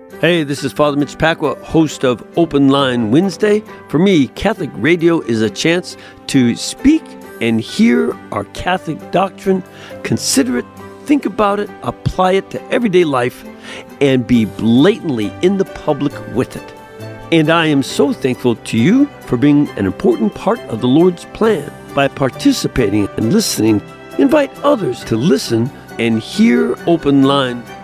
Hey, this is Father Mitch Pacwa, host of Open Line Wednesday. For me, Catholic radio is a chance to speak and hear our Catholic doctrine, consider it, think about it, apply it to everyday life, and be blatantly in the public with it. And I am so thankful to you for being an important part of the Lord's plan. By participating and listening, invite others to listen and hear Open Line